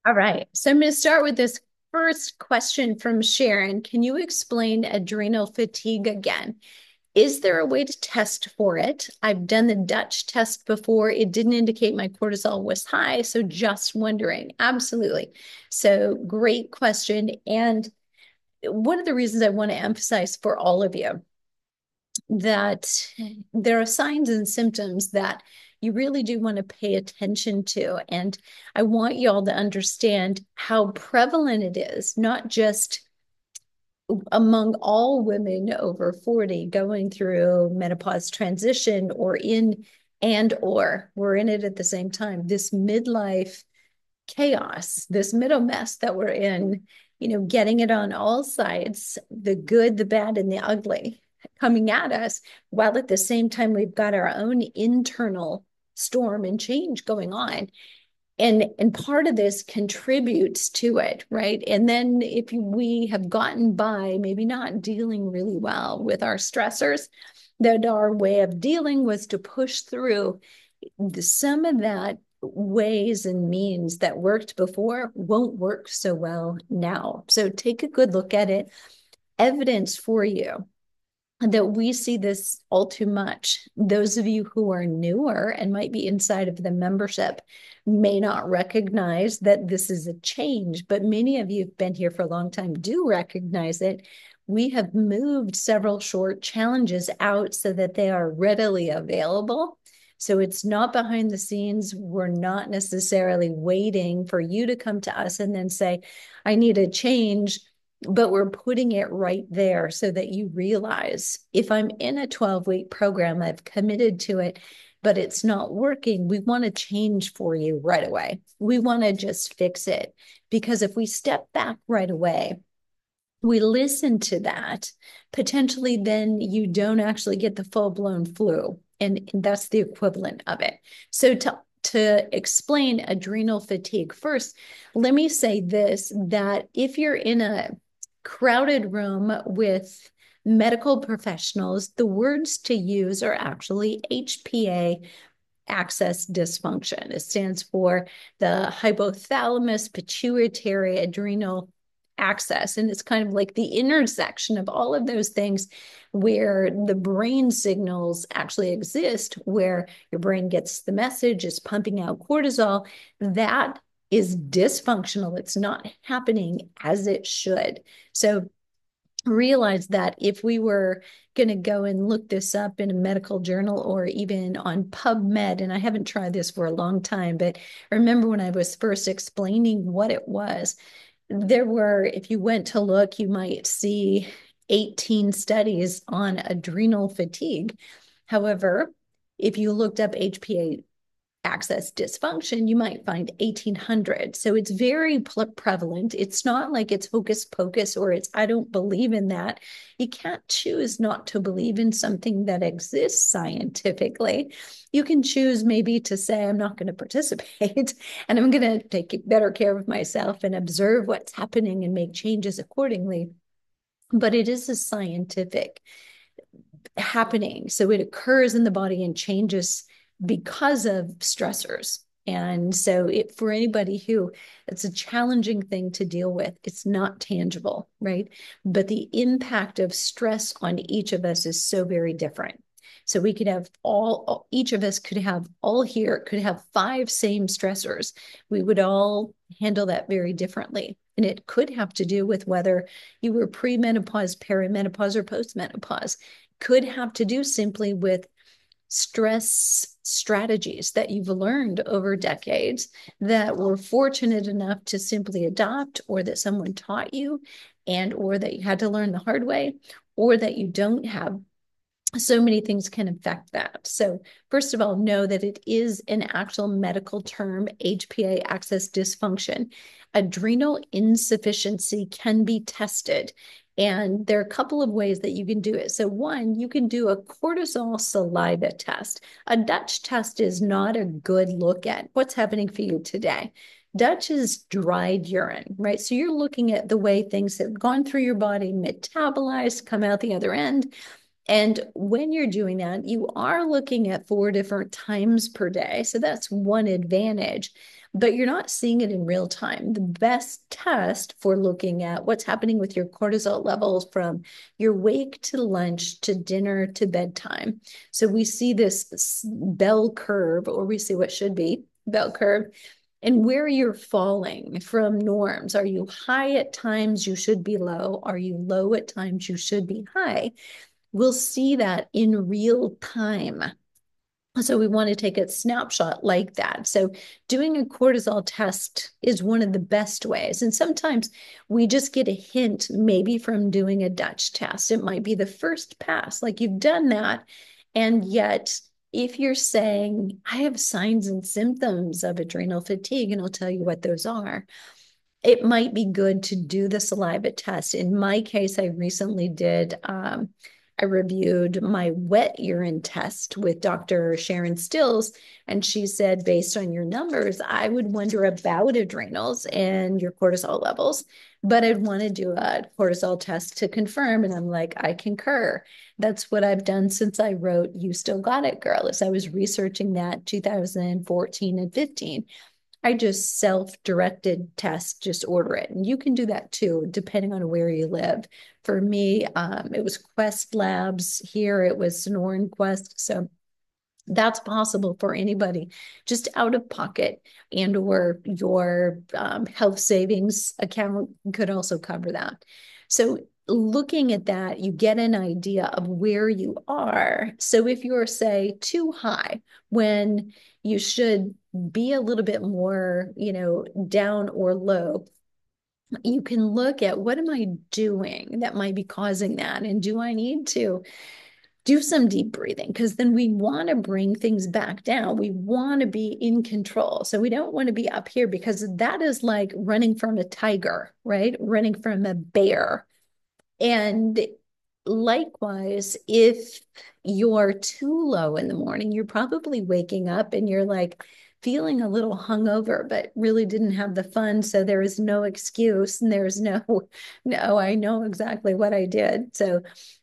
All right. So I'm going to start with this first question from Sharon. Can you explain adrenal fatigue again? Is there a way to test for it? I've done the Dutch test before. It didn't indicate my cortisol was high. So just wondering. Absolutely. So great question. And one of the reasons I want to emphasize for all of you that there are signs and symptoms that you really do want to pay attention to. And I want you all to understand how prevalent it is, not just among all women over 40 going through menopause transition or in and or we're in it at the same time. This midlife chaos, this middle mess that we're in, getting it on all sides, the good, the bad, and the ugly coming at us, while at the same time we've got our own internal storm and change going on. And part of this contributes to it, right? And then if we have gotten by, maybe not dealing really well with our stressors, that our way of dealing was to push through some of that ways and means that worked before won't work so well now. So take a good look at it. Evidence for you that we see this all too much. Those of you who are newer and might be inside of the membership may not recognize that this is a change, but many of you have been here for a long time, do recognize it. We have moved several short challenges out so that they are readily available. So it's not behind the scenes. We're not necessarily waiting for you to come to us and then say, I need a change, but we're putting it right there so that you realize if I'm in a 12-week program, I've committed to it, but it's not working, we want to change for you right away. We want to just fix it. Because if we step back right away, we listen to that, potentially then you don't actually get the full-blown flu. And that's the equivalent of it. So to explain adrenal fatigue first, let me say this, that if you're in a crowded room with medical professionals, the words to use are actually HPA axis dysfunction. It stands for the hypothalamus pituitary adrenal axis. And it's kind of like the intersection of all of those things where the brain signals actually exist, where your brain gets the message, is pumping out cortisol. That is dysfunctional. It's not happening as it should. So realize that if we were going to go and look this up in a medical journal or even on PubMed, and I haven't tried this for a long time, but I remember when I was first explaining what it was, there were, if you went to look, you might see 18 studies on adrenal fatigue. However, if you looked up HPA access dysfunction, you might find 1800. So it's very prevalent. It's not like it's hocus pocus or it's, I don't believe in that. You can't choose not to believe in something that exists scientifically. You can choose maybe to say, I'm not going to participate and I'm going to take better care of myself and observe what's happening and make changes accordingly. But it is a scientific happening. So it occurs in the body and changes because of stressors. And so for anybody who it's a challenging thing to deal with, it's not tangible, right? But the impact of stress on each of us is so very different. So we could have each of us could have all here, could have 5 same stressors. We would all handle that very differently. And it could have to do with whether you were premenopause, perimenopause, or postmenopause. Could have to do simply with stress strategies that you've learned over decades that were fortunate enough to simply adopt, or that someone taught you, and or that you had to learn the hard way, or that you don't have. So many things can affect that. So first of all, know that it is an actual medical term, HPA axis dysfunction. Adrenal insufficiency can be tested. And there are a couple of ways that you can do it. So one, you can do a cortisol saliva test. A Dutch test is not a good look at what's happening for you today. Dutch is dried urine, right? So you're looking at the way things have gone through your body, metabolized, come out the other end. And when you're doing that, you are looking at 4 different times per day. So that's one advantage, but you're not seeing it in real time. The best test for looking at what's happening with your cortisol levels from your wake to lunch to dinner to bedtime. So we see this bell curve, or we see what should be bell curve, and where you're falling from norms. Are you high at times? You should be low. Are you low at times? You should be high. We'll see that in real time. So we want to take a snapshot like that. So doing a cortisol test is one of the best ways. And sometimes we just get a hint, maybe from doing a Dutch test. It might be the first pass, like you've done that. And yet, if you're saying, I have signs and symptoms of adrenal fatigue, and I'll tell you what those are, it might be good to do the saliva test. In my case, I recently did, I reviewed my wet urine test with Dr. Sharon Stills, and she said, based on your numbers, I would wonder about adrenals and your cortisol levels, but I'd want to do a cortisol test to confirm. And I'm like, I concur. That's what I've done since I wrote You Still Got It, Girl, as I was researching that 2014 and 15. I just self-directed test, just order it. And you can do that too, depending on where you live. For me, it was Quest Labs. Here it was Sonoran Quest. So that's possible for anybody, just out of pocket, and or your health savings account could also cover that. So looking at that, you get an idea of where you are. So if you're, say, too high when you should be a little bit more, down or low, you can look at, what am I doing that might be causing that? And do I need to do some deep breathing? Because then we want to bring things back down. We want to be in control. So we don't want to be up here, because that is like running from a tiger, right? Running from a bear. And likewise, if you're too low in the morning, you're probably waking up and you're like feeling a little hungover, but really didn't have the fun. So there is no excuse, and there's no, I know exactly what I did. So,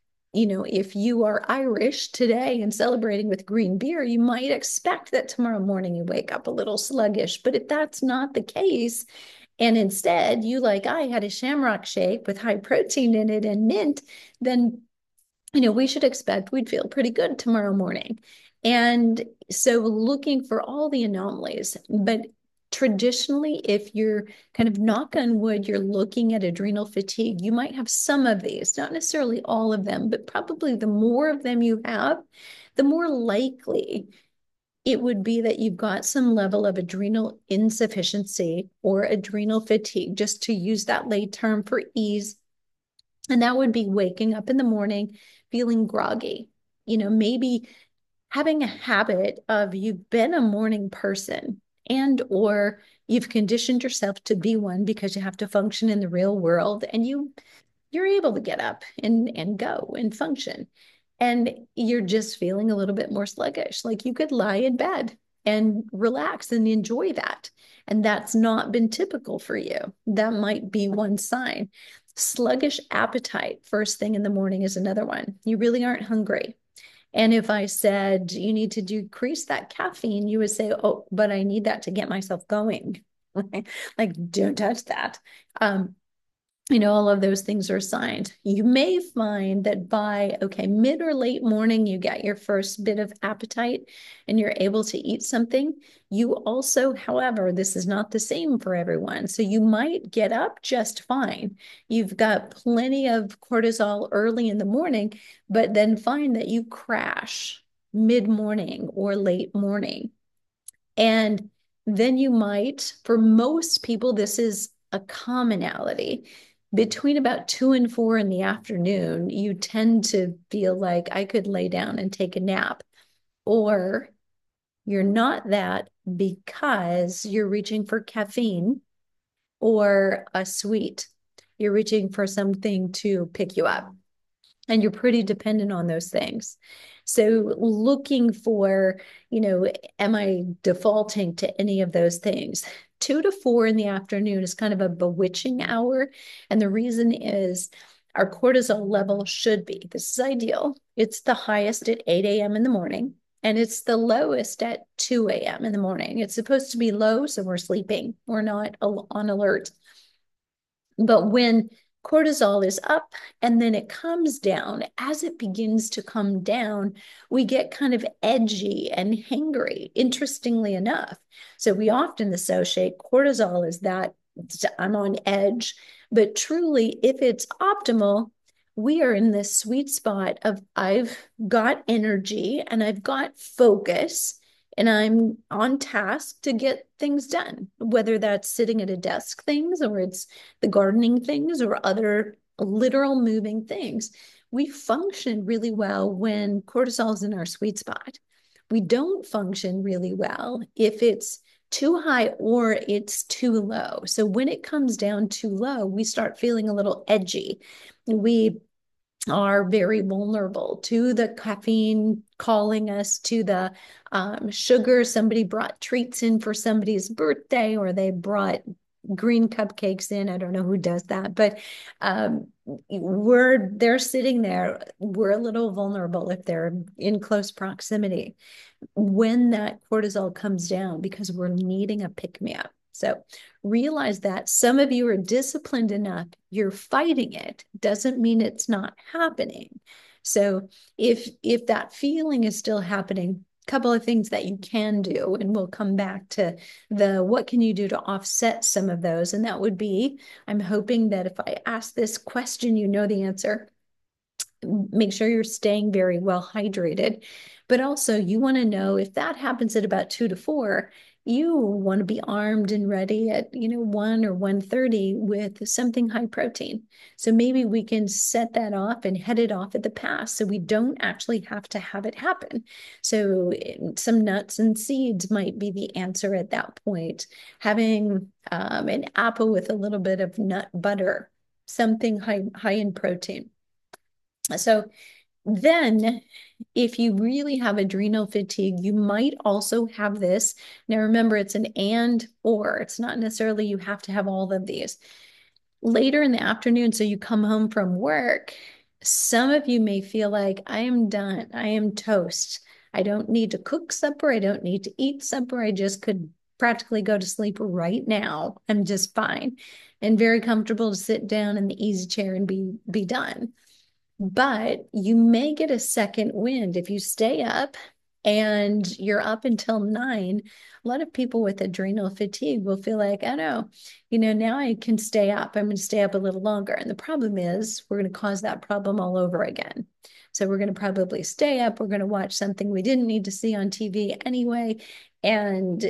if you are Irish today and celebrating with green beer, you might expect that tomorrow morning you wake up a little sluggish. But if that's not the case, and instead you, like I, had a shamrock shake with high protein in it and mint, then we should expect we'd feel pretty good tomorrow morning. And so looking for all the anomalies, but traditionally, if you're kind of, knock on wood, you're looking at adrenal fatigue, you might have some of these, not necessarily all of them, but probably the more of them you have, the more likely it would be that you've got some level of adrenal insufficiency or adrenal fatigue, just to use that lay term for ease. And that would be waking up in the morning feeling groggy, maybe having a habit of, you've been a morning person, and or you've conditioned yourself to be one because you have to function in the real world, and you're able to get up and go and function, and you're just feeling a little bit more sluggish. Like you could lie in bed and relax and enjoy that, and that's not been typical for you. That might be one sign. Sluggish appetite first thing in the morning is another one. You really aren't hungry. And if I said you need to decrease that caffeine, you would say, oh, but I need that to get myself going. Like, don't touch that. All of those things are signs. You may find that by, mid or late morning, you get your first bit of appetite and you're able to eat something. You also, however, this is not the same for everyone. So you might get up just fine. You've got plenty of cortisol early in the morning, but then find that you crash mid-morning or late morning. And then you might, for most people, this is a commonality. Between about 2 and 4 in the afternoon, you tend to feel like, I could lay down and take a nap. Or you're not that, because you're reaching for caffeine or a sweet. You're reaching for something to pick you up, and you're pretty dependent on those things. So looking for, am I defaulting to any of those things? 2 to 4 in the afternoon is kind of a bewitching hour. And the reason is, our cortisol level should be. This is ideal. It's the highest at 8 a.m. in the morning, and it's the lowest at 2 a.m. in the morning. It's supposed to be low, so we're sleeping. We're not on alert. But when cortisol is up and then it comes down, as it begins to come down, we get kind of edgy and hangry, interestingly enough. So we often associate cortisol as that I'm on edge. But truly, if it's optimal, we are in this sweet spot of I've got energy and I've got focus and I'm on task to get things done, whether that's sitting at a desk things or it's the gardening things or other literal moving things. We function really well when cortisol is in our sweet spot. We don't function really well if it's too high or it's too low. So when it comes down too low, we start feeling a little edgy. We are very vulnerable to the caffeine calling us, to the sugar. Somebody brought treats in for somebody's birthday, or they brought green cupcakes in. I don't know who does that, but they're sitting there. We're a little vulnerable if they're in close proximity when that cortisol comes down because we're needing a pick me up. So realize that some of you are disciplined enough, you're fighting it, doesn't mean it's not happening. So if that feeling is still happening, a couple of things that you can do, and we'll come back to the what can you do to offset some of those. And that would be, I'm hoping that if I ask this question, you know the answer. Make sure you're staying very well hydrated. But also, you want to know if that happens at about 2 to 4, you want to be armed and ready at 1 or 1:30 with something high protein. So maybe we can set that off and head it off at the pass so we don't actually have to have it happen. So some nuts and seeds might be the answer at that point. Having an apple with a little bit of nut butter, something high in protein. So then, if you really have adrenal fatigue, you might also have this. Now, remember, it's an and or. It's not necessarily you have to have all of these. Later in the afternoon, so you come home from work, some of you may feel like, I am done. I am toast. I don't need to cook supper. I don't need to eat supper. I just could practically go to sleep right now. I'm just fine and very comfortable to sit down in the easy chair and be done. But you may get a second wind if you stay up and you're up until 9. A lot of people with adrenal fatigue will feel like, oh no, now I can stay up. I'm going to stay up a little longer. And the problem is we're going to cause that problem all over again. So we're going to probably stay up. We're going to watch something we didn't need to see on TV anyway, and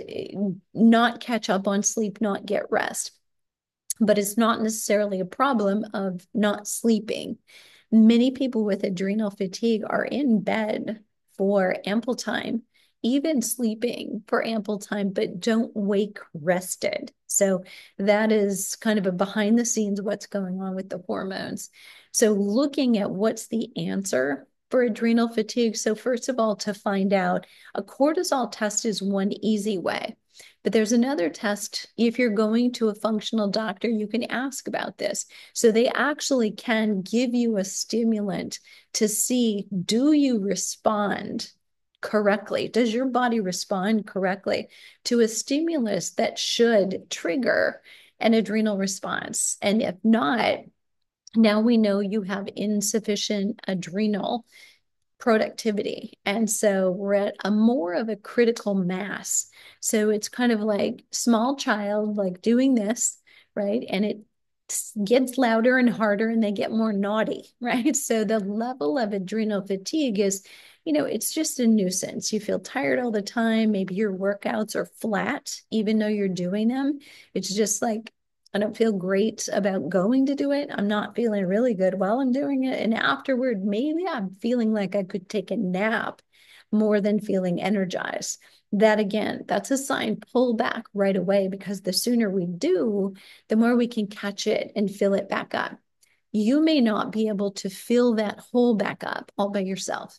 not catch up on sleep, not get rest. But it's not necessarily a problem of not sleeping. Many people with adrenal fatigue are in bed for ample time, even sleeping for ample time, but don't wake rested. So that is kind of a behind the scenes what's going on with the hormones. So looking at what's the answer for adrenal fatigue. So first of all, to find out, a cortisol test is one easy way. But there's another test. If you're going to a functional doctor, you can ask about this. So they actually can give you a stimulant to see, do you respond correctly? Does your body respond correctly to a stimulus that should trigger an adrenal response? And if not, now we know you have insufficient adrenal productivity. And so we're at a more of a critical mass. So it's kind of like small child, like doing this, right? And it gets louder and harder and they get more naughty, right? So the level of adrenal fatigue is, it's just a nuisance. You feel tired all the time. Maybe your workouts are flat, even though you're doing them. It's just like, I don't feel great about going to do it. I'm not feeling really good while I'm doing it. And afterward, maybe I'm feeling like I could take a nap more than feeling energized. That again, that's a sign, pull back right away, because the sooner we do, the more we can catch it and fill it back up. You may not be able to fill that hole back up all by yourself.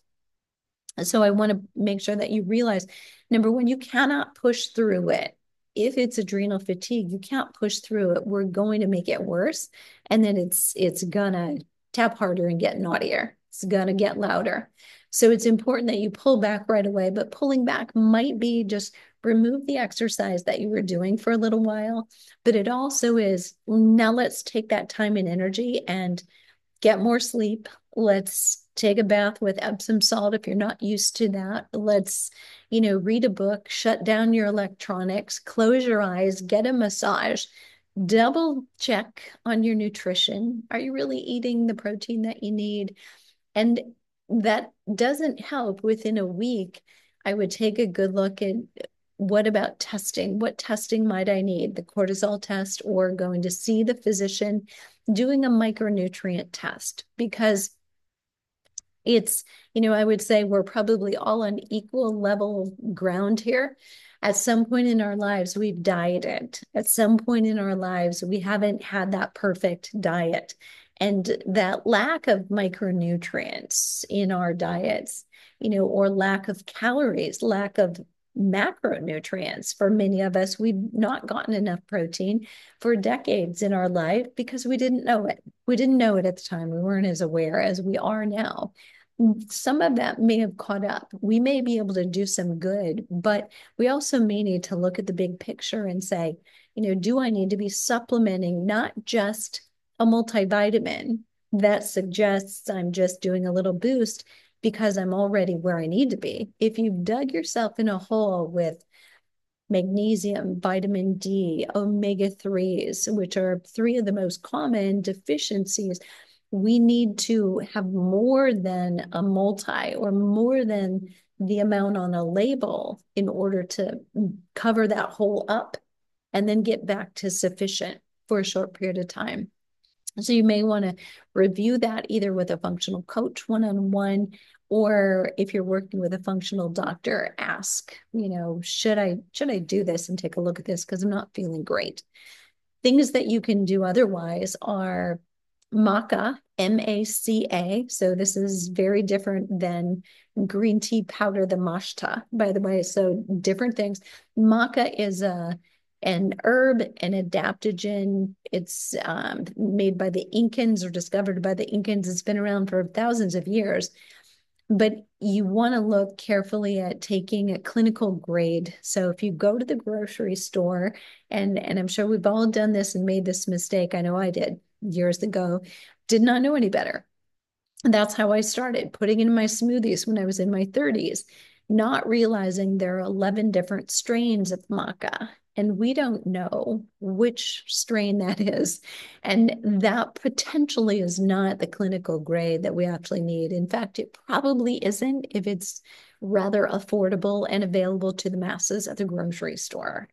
So I want to make sure that you realize, number one, you cannot push through it. If it's adrenal fatigue, you can't push through it. We're going to make it worse. And then it's gonna tap harder and get naughtier. It's gonna get louder. So it's important that you pull back right away, but pulling back might be just remove the exercise that you were doing for a little while. But it also is now let's take that time and energy and get more sleep. Let's take a bath with Epsom salt if you're not used to that. Let's, read a book, shut down your electronics, close your eyes, get a massage, double check on your nutrition. Are you really eating the protein that you need? And that doesn't help within a week. I would take a good look at what about testing? What testing might I need? The cortisol test or going to see the physician, doing a micronutrient test because it's, I would say we're probably all on equal level ground here. At some point in our lives, we've dieted. At some point in our lives, we haven't had that perfect diet. And that lack of micronutrients in our diets, or lack of calories, lack of macronutrients for many of us, we've not gotten enough protein for decades in our life because we didn't know it. We didn't know it at the time. We weren't as aware as we are now. Some of that may have caught up. We may be able to do some good, but we also may need to look at the big picture and say, do I need to be supplementing not just a multivitamin that suggests I'm just doing a little boost because I'm already where I need to be? If you've dug yourself in a hole with magnesium, vitamin D, omega-3s, which are three of the most common deficiencies, we need to have more than a multi or more than the amount on a label in order to cover that hole up and then get back to sufficient for a short period of time. So you may want to review that either with a functional coach one-on-one, or if you're working with a functional doctor, ask, should I do this and take a look at this because I'm not feeling great. Things that you can do otherwise are maca, M-A-C-A. So this is very different than green tea powder, the mashta, by the way. So different things. Maca is an herb, an adaptogen. It's made by the Incans or discovered by the Incans. It's been around for thousands of years. But you want to look carefully at taking a clinical grade. So if you go to the grocery store, and I'm sure we've all done this and made this mistake. I know I did years ago, did not know any better. And that's how I started putting in my smoothies when I was in my 30s, not realizing there are 11 different strains of maca. And we don't know which strain that is. And that potentially is not the clinical grade that we actually need. In fact, it probably isn't if it's rather affordable and available to the masses at the grocery store,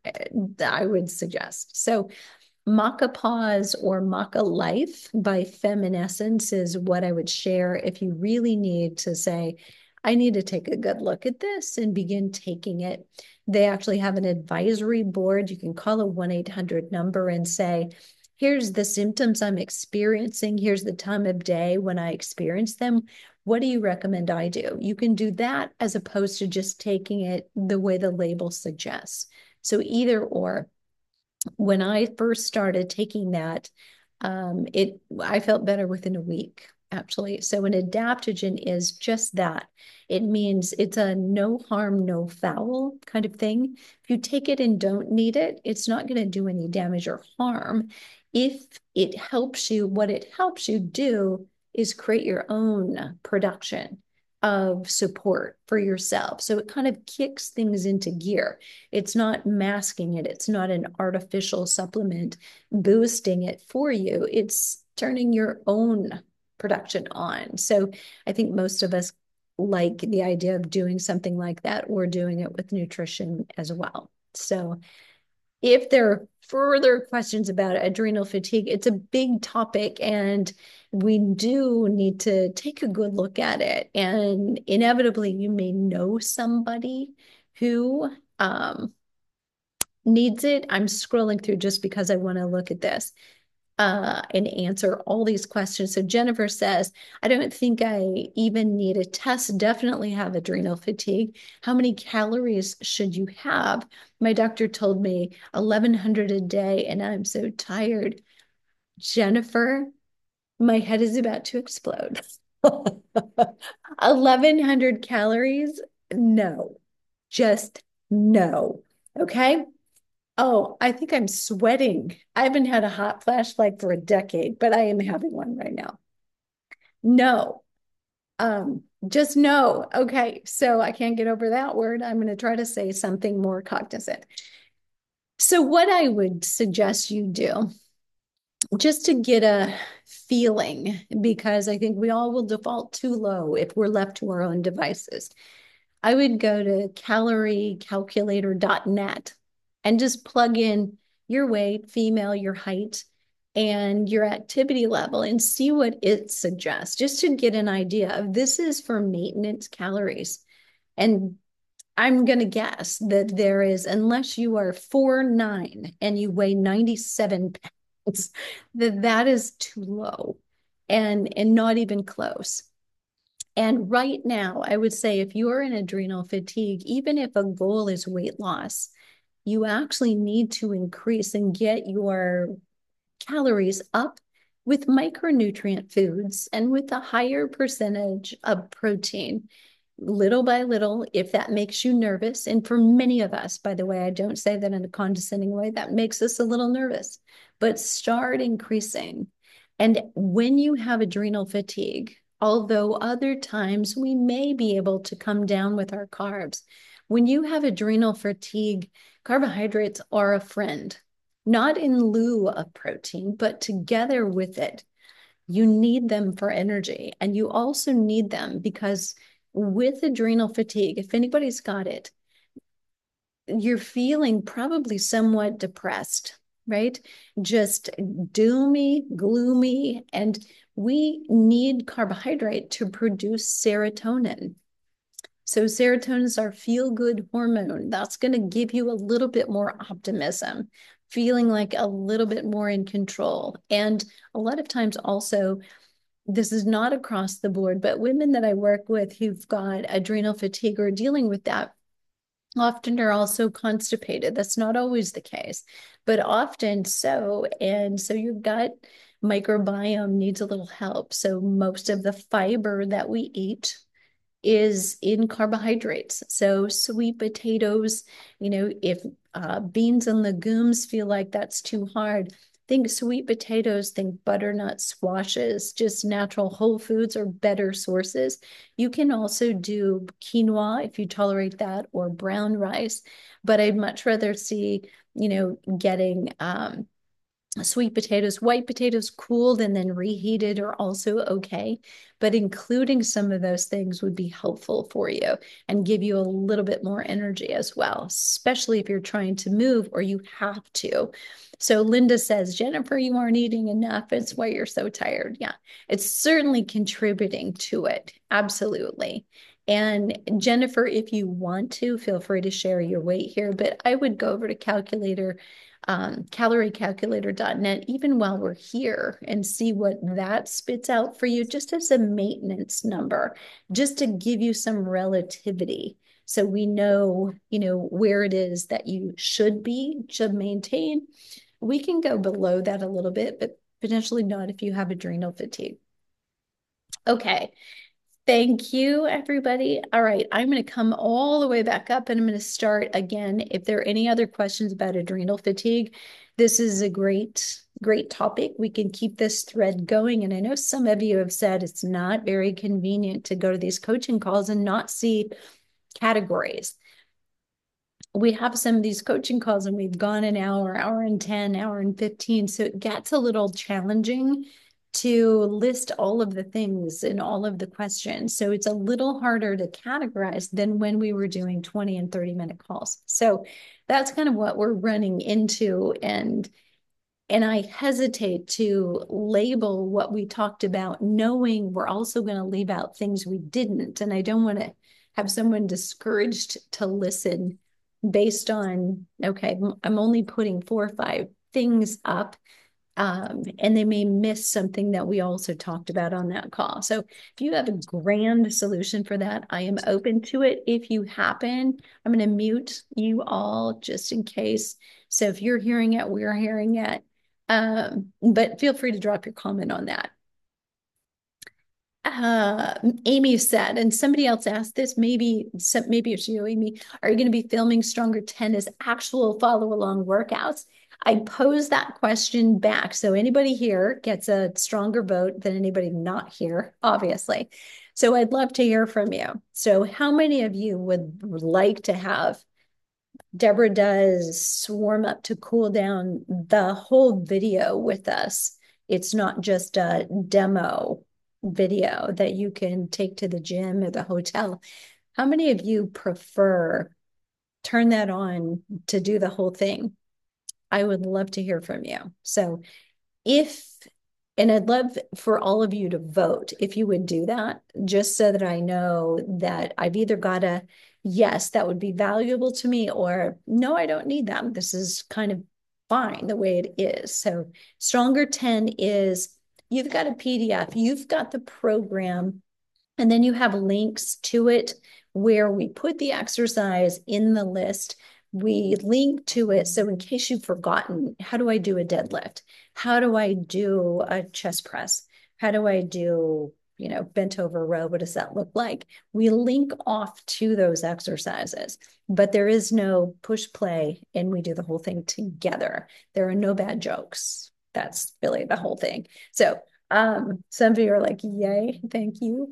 I would suggest. So Maca Pause or Maca Life by Feminescence is what I would share if you really need to say, I need to take a good look at this and begin taking it. They actually have an advisory board. You can call a 1-800 number and say, here's the symptoms I'm experiencing. Here's the time of day when I experience them. What do you recommend I do? You can do that as opposed to just taking it the way the label suggests. So either or. When I first started taking that, I felt better within a week, actually. So an adaptogen is just that. It means it's a no harm, no foul kind of thing. If you take it and don't need it, it's not going to do any damage or harm. If it helps you, what it helps you do is create your own production of support for yourself. So it kind of kicks things into gear. It's not masking it. It's not an artificial supplement boosting it for you. It's turning your own production on. So I think most of us like the idea of doing something like that. We're doing it with nutrition as well. So if there are further questions about adrenal fatigue, it's a big topic and we do need to take a good look at it. And inevitably, you may know somebody who needs it. I'm scrolling through just because I want to look at this and answer all these questions. So Jennifer says, I don't think I even need a test. Definitely have adrenal fatigue. How many calories should you have? My doctor told me 1,100 a day, and I'm so tired. Jennifer, My head is about to explode. 1,100 calories? No, just no. Okay. Oh, I think I'm sweating. I haven't had a hot flash like for a decade, but I am having one right now. No, just no. Okay. So I can't get over that word. I'm going to try to say something more cognizant. So, what I would suggest you do, just to get a feeling, because I think we all will default too low if we're left to our own devices. I would go to calorie-calculator.net and just plug in your weight, female, your height, and your activity level and see what it suggests, just to get an idea of this is for maintenance calories. And I'm going to guess that there is, unless you are 4'9" and you weigh 97 pounds, that is too low and not even close. And right now, I would say if you are in adrenal fatigue, even if a goal is weight loss, you actually need to increase and get your calories up with micronutrient foods and with a higher percentage of protein, little by little, if that makes you nervous. And for many of us, by the way, I don't say that in a condescending way, that makes us a little nervous, but start increasing. And when you have adrenal fatigue, although other times we may be able to come down with our carbs, when you have adrenal fatigue, carbohydrates are a friend, not in lieu of protein, but together with it. You need them for energy. And you also need them because with adrenal fatigue, if anybody's got it, you're feeling probably somewhat depressed, right? Just doomy, gloomy. And we need carbohydrate to produce serotonin. So serotonin is our feel-good hormone. That's going to give you a little bit more optimism, feeling like a little bit more in control. And a lot of times also, this is not across the board, but women that I work with who've got adrenal fatigue or dealing with that often are also constipated. That's not always the case, but often so. And so your gut microbiome needs a little help. So most of the fiber that we eat is in carbohydrates. So sweet potatoes, if beans and legumes feel like that's too hard, think sweet potatoes, think butternut squashes, just natural whole foods are better sources. You can also do quinoa if you tolerate that, or brown rice, but I'd much rather see, getting sweet potatoes, white potatoes cooled and then reheated are also okay, but including some of those things would be helpful for you and give you a little bit more energy as well, especially if you're trying to move or you have to. So Linda says, Jennifer, you aren't eating enough. It's why you're so tired. Yeah, it's certainly contributing to it. Absolutely. And Jennifer, if you want to, feel free to share your weight here, but I would go over to caloriecalculator.net, even while we're here, and see what that spits out for you, just as a maintenance number, just to give you some relativity. So we know, where it is that you should maintain. We can go below that a little bit, but potentially not if you have adrenal fatigue. Okay. Thank you, everybody. All right, I'm going to come all the way back up and I'm going to start again. If there are any other questions about adrenal fatigue, this is a great, great topic. We can keep this thread going. And I know some of you have said it's not very convenient to go to these coaching calls and not see categories. We have some of these coaching calls and we've gone an hour, hour and 10, hour and 15. So it gets a little challenging to list all of the things in all of the questions. So it's a little harder to categorize than when we were doing 20 and 30-minute calls. So that's kind of what we're running into. And I hesitate to label what we talked about, knowing we're also going to leave out things we didn't. And I don't want to have someone discouraged to listen based on, okay, I'm only putting 4 or 5 things up. And they may miss something that we also talked about on that call. So if you have a grand solution for that, I am open to it. If you happen, I'm going to mute you all just in case. So if you're hearing it, we're hearing it. But feel free to drop your comment on that. uh, Amy said, and somebody else asked this, maybe it's you, Amy, are you going to be filming Stronger 10 as actual follow along workouts? I posed that question back. So anybody here gets a stronger vote than anybody not here, obviously. So I'd love to hear from you. So how many of you would like to have Deborah does warm up to cool down the whole video with us? It's not just a demo video that you can take to the gym or the hotel. How many of you prefer turn that on to do the whole thing? I would love to hear from you. So if, and I'd love for all of you to vote if you would do that, just so that I know that I've either got a yes, that would be valuable to me, or no, I don't need that. This is kind of fine the way it is. So Stronger 10 is you've got a PDF, you've got the program, and then you have links to it where we put the exercise in the list. We link to it. So in case you've forgotten, how do I do a deadlift? How do I do a chest press? How do I do, bent over row? What does that look like? We link off to those exercises, but there is no push play and we do the whole thing together. There are no bad jokes. That's really the whole thing. So some of you are like, yay, thank you.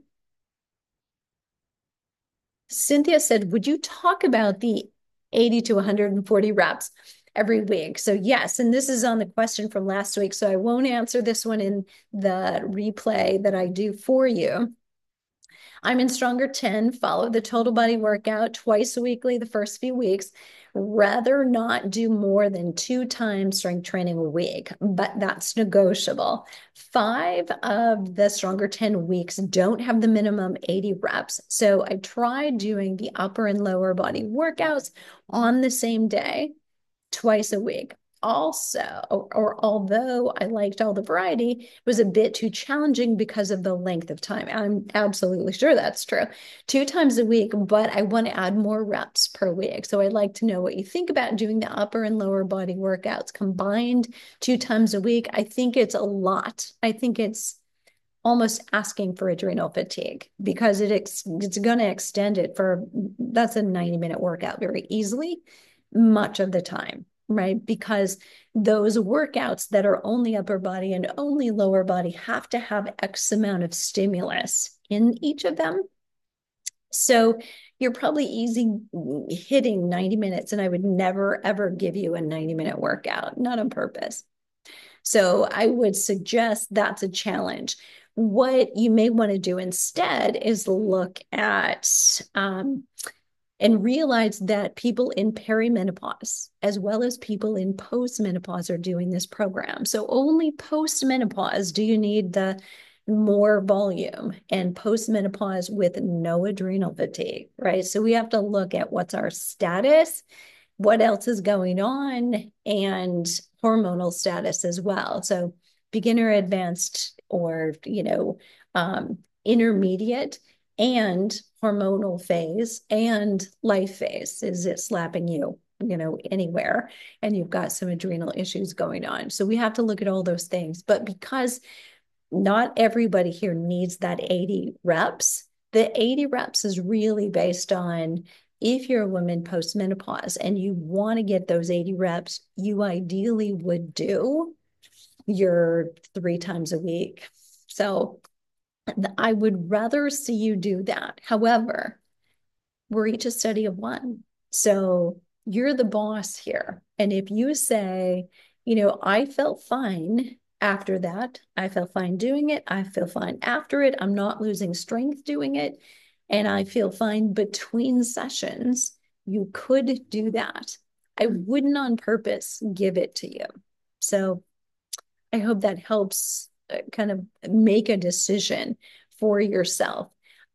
Cynthia said, would you talk about the 80 to 140 reps every week? So yes, and this is on the question from last week, so I won't answer this one in the replay that I do for you. I'm in Stronger 10, follow the total body workout twice a weekly the first few weeks. Rather not do more than 2 times strength training a week, but that's negotiable. 5 of the Stronger 10 weeks don't have the minimum 80 reps. So I tried doing the upper and lower body workouts on the same day, twice a week. Also, or although I liked all the variety, it was a bit too challenging because of the length of time. I'm absolutely sure that's true. 2 times a week, but I want to add more reps per week. So I'd like to know what you think about doing the upper and lower body workouts combined 2 times a week. I think it's a lot. I think it's almost asking for adrenal fatigue because it's going to extend it for, that's a 90-minute workout very easily, much of the time, right? Because those workouts that are only upper body and only lower body have to have X amount of stimulus in each of them. So you're probably easy hitting 90 minutes, and I would never, ever give you a 90-minute workout, not on purpose. So I would suggest that's a challenge. What you may want to do instead is look at and realize that people in perimenopause, as well as people in postmenopause, are doing this program. So only postmenopause do you need the more volume, and postmenopause with no adrenal fatigue, right? So we have to look at what's our status, what else is going on, and hormonal status as well. So beginner, advanced, or intermediate, and hormonal phase and life phase. Is it slapping you, anywhere, and you've got some adrenal issues going on? So we have to look at all those things. But because not everybody here needs that 80 reps, the 80 reps is really based on if you're a woman post-menopause and you want to get those 80 reps, you ideally would do your 3 times a week. So I would rather see you do that. However, we're each a study of one. So you're the boss here. And if you say, I felt fine after that, I felt fine doing it, I feel fine after it, I'm not losing strength doing it, and I feel fine between sessions, you could do that. I wouldn't on purpose give it to you. So I hope that helps kind of make a decision for yourself.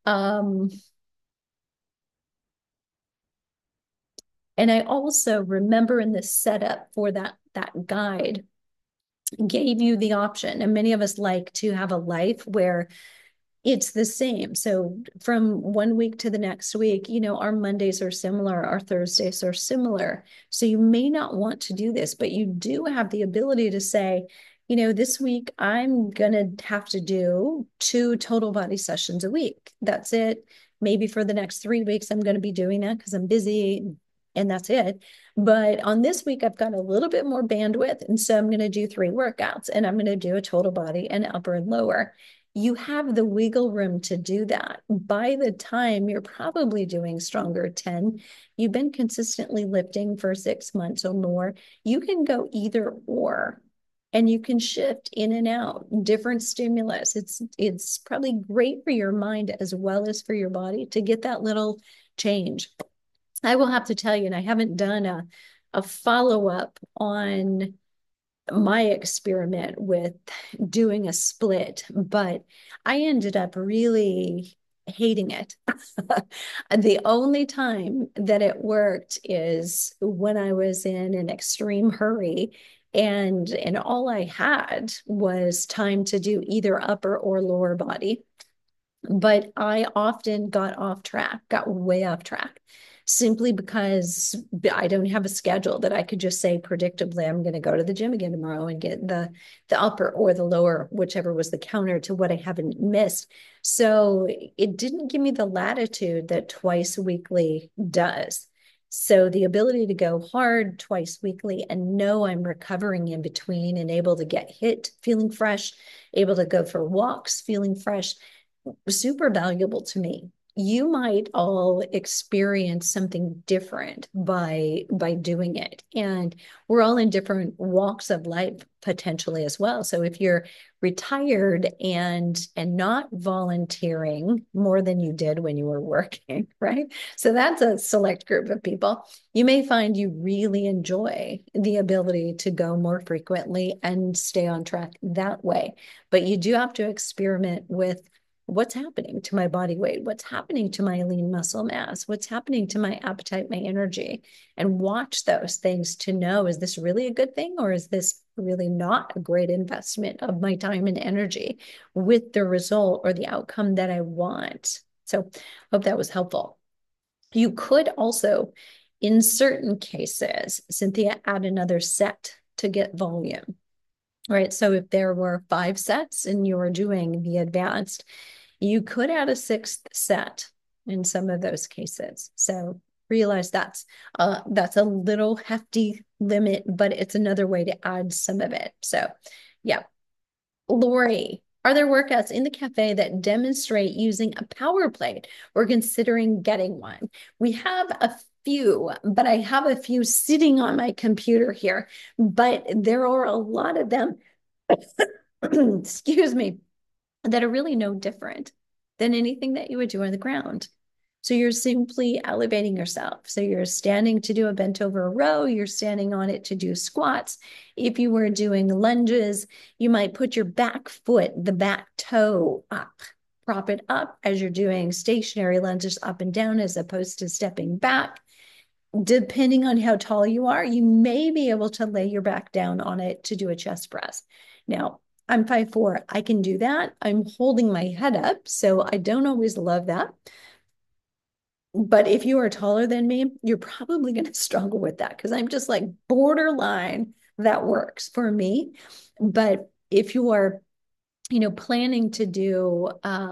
And I also remember in the setup for that guide gave you the option. And many of us like to have a life where it's the same. So from one week to the next week, our Mondays are similar, our Thursdays are similar. So you may not want to do this, but you do have the ability to say, this week I'm gonna have to do 2 total body sessions a week. That's it. Maybe for the next 3 weeks, I'm going to be doing that because I'm busy and that's it. But on this week, I've got a little bit more bandwidth. And so I'm going to do 3 workouts and I'm going to do a total body and upper and lower. You have the wiggle room to do that. By the time you're probably doing Stronger 10, you've been consistently lifting for 6 months or more. You can go either or and you can shift in and out different stimulus. It's probably great for your mind as well as for your body to get that little change. I will have to tell you, and I haven't done a follow-up on my experiment with doing a split, but I ended up really hating it. The only time that it worked is when I was in an extreme hurry and all I had was time to do either upper or lower body. But I often got off track, got way off track, simply because I don't have a schedule that I could just say predictably, I'm going to go to the gym again tomorrow and get the upper or the lower, whichever was the counter to what I haven't missed. So it didn't give me the latitude that twice weekly does. So the ability to go hard twice weekly and know I'm recovering in between and able to get hit feeling fresh, able to go for walks feeling fresh, super valuable to me. You might all experience something different by doing it. And we're all in different walks of life potentially as well. So if you're retired and not volunteering more than you did when you were working, right? So that's a select group of people. You may find you really enjoy the ability to go more frequently and stay on track that way. But you do have to experiment with what's happening to my body weight, what's happening to my lean muscle mass, what's happening to my appetite, my energy, and watch those things to know, is this really a good thing or is this really not a great investment of my time and energy with the result or the outcome that I want? So hope that was helpful. You could also, in certain cases, Cynthia, add another set to get volume. Right. So if there were 5 sets and you were doing the advanced, you could add a 6th set in some of those cases. So realize that's a little hefty limit, but it's another way to add some of it. So yeah. Lori, are there workouts in the cafe that demonstrate using a power plate? We're considering getting one. We have a few, but I have a few sitting on my computer here, but there are a lot of them, excuse me, that are really no different than anything that you would do on the ground. So you're simply elevating yourself. So you're standing to do a bent over row, you're standing on it to do squats. If you were doing lunges, you might put your back foot, the back toe up, prop it up as you're doing stationary lunges up and down as opposed to stepping back. Depending on how tall you are, you may be able to lay your back down on it to do a chest press. Now, I'm 5'4". I can do that. I'm holding my head up, so I don't always love that. But if you are taller than me, you're probably going to struggle with that because I'm just like borderline that works for me. But if you are planning to do,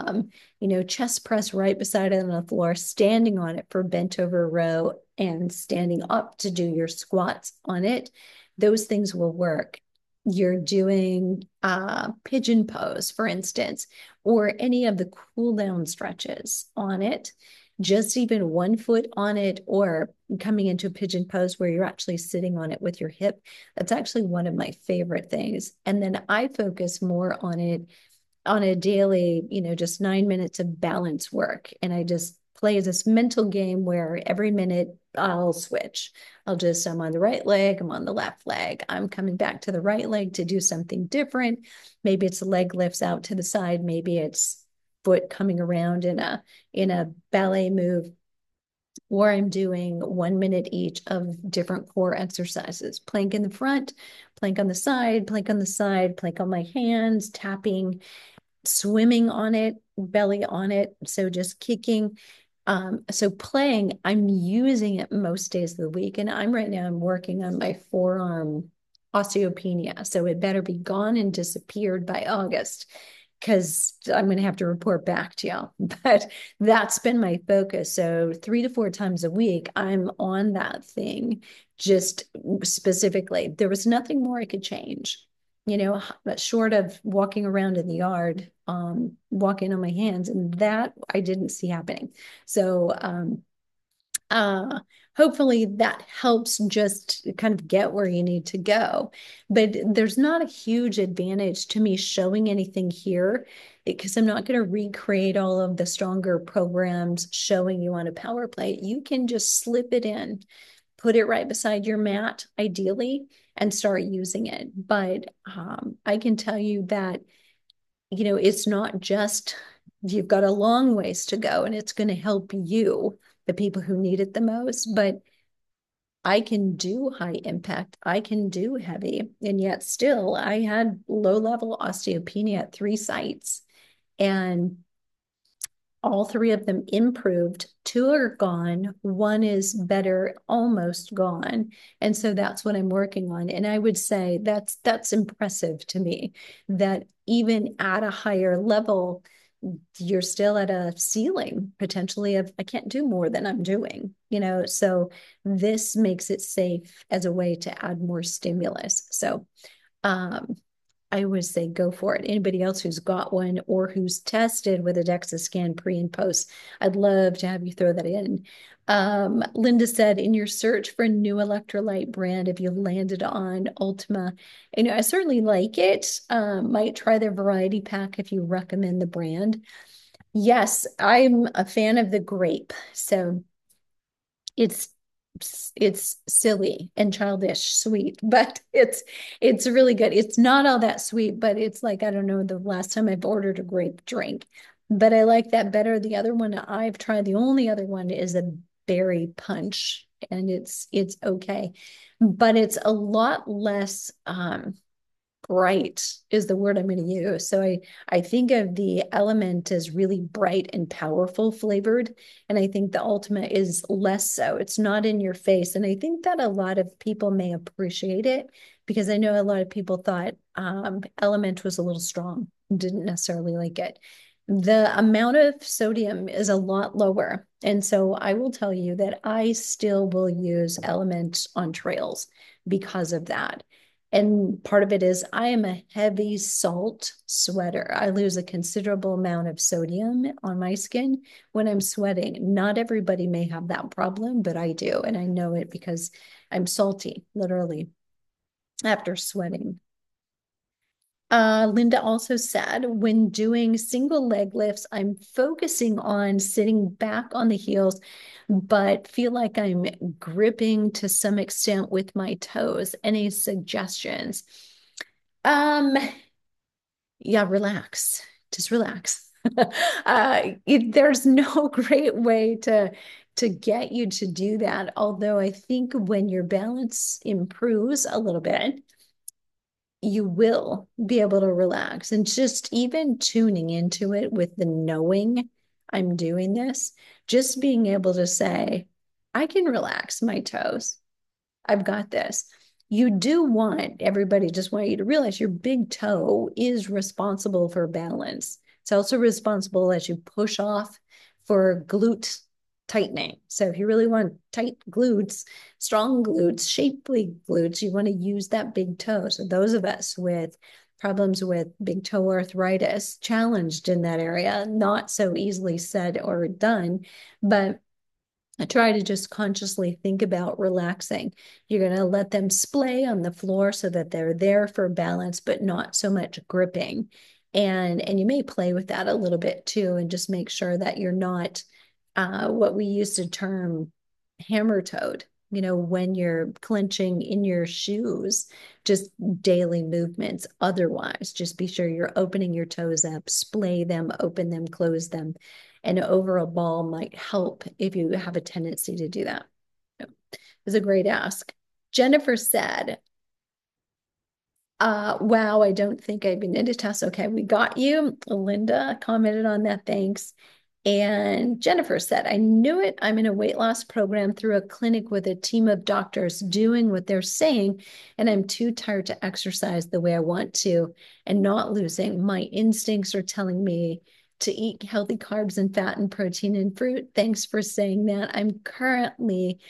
chest press right beside it on the floor, standing on it for bent over row and standing up to do your squats on it, those things will work. You're doing pigeon pose, for instance, or any of the cool down stretches on it, just even one foot on it or coming into a pigeon pose where you're actually sitting on it with your hip. That's actually one of my favorite things. And then I focus more on it on a daily, just 9 minutes of balance work. And I just play this mental game where every minute I'll switch. I'm on the right leg, I'm on the left leg. I'm coming back to the right leg to do something different. Maybe it's leg lifts out to the side. Maybe it's foot coming around in a ballet move, or I'm doing 1 minute each of different core exercises. Plank in the front, plank on the side, plank on the side, plank on my hands, tapping, swimming on it, belly on it. So just kicking. So playing, I'm using it most days of the week. And I'm working on my forearm osteopenia. So it better be gone and disappeared by August because I'm going to have to report back to y'all. But that's been my focus. So 3 to 4 times a week, I'm on that thing just specifically. There was nothing more I could change, short of walking around in the yard, walking on my hands, and that I didn't see happening. So, uh, hopefully that helps just kind of get where you need to go. But there's not a huge advantage to me showing anything here because I'm not going to recreate all of the stronger programs showing you on a power plate. You can just slip it in, put it right beside your mat, ideally, and start using it. But I can tell you that, it's not just you've got a long ways to go and it's going to help you, the people who need it the most. But I can do high impact, I can do heavy. And yet still, I had low level osteopenia at 3 sites. And all 3 of them improved. 2 are gone. 1 is better, almost gone. And so that's what I'm working on. And I would say that's impressive to me that even at a higher level, you're still at a ceiling potentially of I can't do more than I'm doing, so this makes it safe as a way to add more stimulus. So um I would say go for it. Anybody else who's got one or who's tested with a DEXA scan pre and post, I'd love to have you throw that in. Linda said, in your search for a new electrolyte brand, if you landed on Ultima, I certainly like it. Might try their variety pack if you recommend the brand. Yes, I'm a fan of the grape. So it's it's silly and childish sweet, but it's really good. It's not all that sweet, but it's like I don't know the last time I've ordered a grape drink, but I like that better. The other one I've tried, the only other one is a berry punch, and it's okay, but it's a lot less bright is the word I'm going to use. So I think of the Element as really bright and powerful flavored, and I think the Ultima is less so. It's not in your face, and I think that a lot of people may appreciate it because I know a lot of people thought Element was a little strong, didn't necessarily like it. The amount of sodium is a lot lower. And so I will tell you that I still will use Element on trails because of that. And part of it is I am a heavy salt sweater. I lose a considerable amount of sodium on my skin when I'm sweating. Not everybody may have that problem, but I do. And I know it because I'm salty, literally, after sweating. Linda also said, when doing single leg lifts, I'm focusing on sitting back on the heels, but feel like I'm gripping to some extent with my toes. Any suggestions? Um, yeah, relax. Just relax. There's no great way to get you to do that. Although I think when your balance improves a little bit, you will be able to relax and just even tuning into it with the knowing I'm doing this, just being able to say, I can relax my toes. I've got this. You do want everybody just want you to realize your big toe is responsible for balance. It's also responsible as you push off for glute tightening. So if you really want tight glutes, strong glutes, shapely glutes, you want to use that big toe. So those of us with problems with big toe arthritis, challenged in that area, not so easily said or done, but I try to just consciously think about relaxing. You're going to let them splay on the floor so that they're there for balance, but not so much gripping. And you may play with that a little bit too, and just make sure that you're not what we used to term hammer toed. When you're clenching in your shoes, just daily movements. Otherwise, just be sure you're opening your toes up, splay them, open them, close them, and over a ball might help if you have a tendency to do that. It's a great ask. Jennifer said, wow, I don't think I've been into tests. Okay, we got you. Linda commented on that. Thanks. And Jennifer said, I knew it. I'm in a weight loss program through a clinic with a team of doctors doing what they're saying, and I'm too tired to exercise the way I want to and not losing. My instincts are telling me to eat healthy carbs and fat and protein and fruit. Thanks for saying that. I'm currently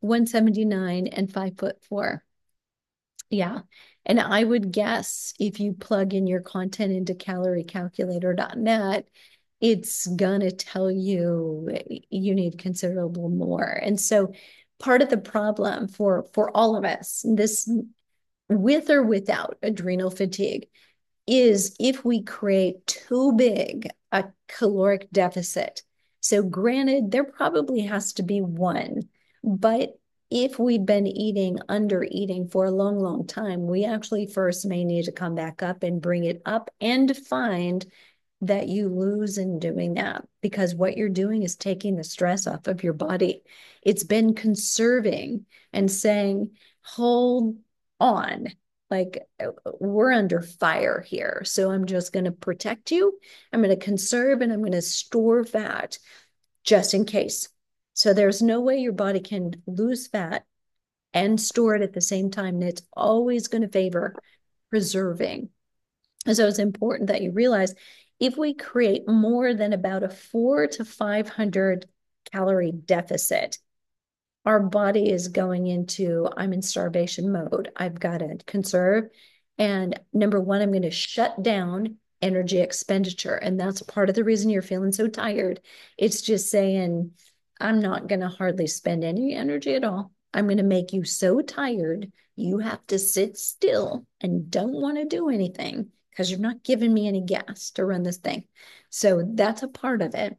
179 and 5'4". Yeah. And I would guess if you plug in your content into caloriecalculator.net, it's gonna tell you you need considerable more. And so part of the problem for all of us, this with or without adrenal fatigue, is if we create too big a caloric deficit. So, granted, there probably has to be one, but if we've been under eating for a long, long time, we actually first may need to come back up and bring it up and find that you lose in doing that, because what you're doing is taking the stress off of your body. It's been conserving and saying, hold on, like we're under fire here. So I'm just going to protect you. I'm going to conserve and I'm going to store fat just in case. So there's no way your body can lose fat and store it at the same time. And it's always going to favor preserving. So it's important that you realize if we create more than about a 400 to 500 calorie deficit, our body is going into, I'm in starvation mode. I've got to conserve. And number one, I'm going to shut down energy expenditure. And that's part of the reason you're feeling so tired. It's just saying, I'm not going to hardly spend any energy at all. I'm going to make you so tired, you have to sit still and don't want to do anything because you're not giving me any gas to run this thing. So that's a part of it.